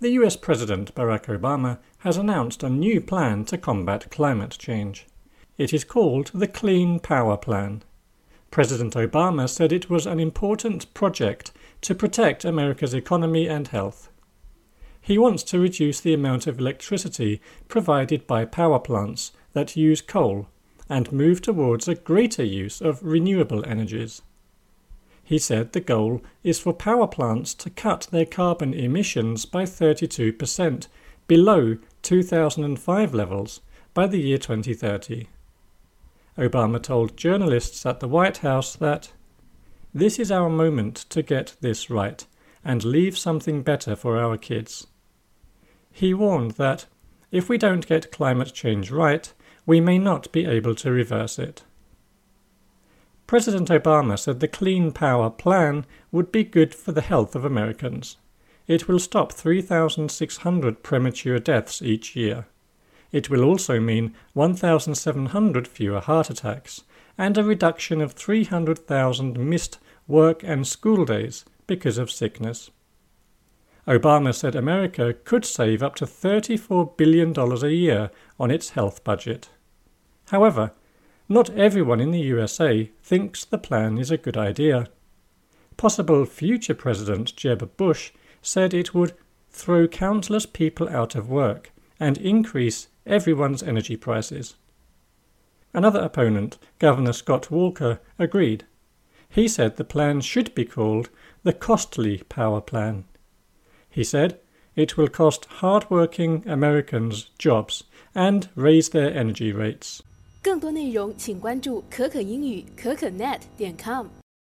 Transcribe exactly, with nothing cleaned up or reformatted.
The U S President Barack Obama has announced a new plan to combat climate change. It is called the Clean Power Plan. President Obama said it was an important project to protect America's economy and health. He wants to reduce the amount of electricity provided by power plants that use coal and move towards a greater use of renewable energies. He said the goal is for power plants to cut their carbon emissions by thirty-two percent below two thousand five levels by the year twenty thirty. Obama told journalists at the White House that, "This is our moment to get this right and leave something better for our kids." He warned that, if we don't get climate change right, we may not be able to reverse it. President Obama said the Clean Power Plan would be good for the health of Americans. It will stop three thousand six hundred premature deaths each year. It will also mean one thousand seven hundred fewer heart attacks and a reduction of three hundred thousand missed work and school days because of sickness. Obama said America could save up to thirty-four billion dollars a year on its health budget. However, not everyone in the U S A thinks the plan is a good idea. Possible future President Jeb Bush said it would throw countless people out of work and increase everyone's energy prices. Another opponent, Governor Scott Walker, agreed. He said the plan should be called the Costly Power Plan. He said it will cost hard-working Americans jobs and raise their energy rates. 更多内容请关注可可英语可可 net 点 com。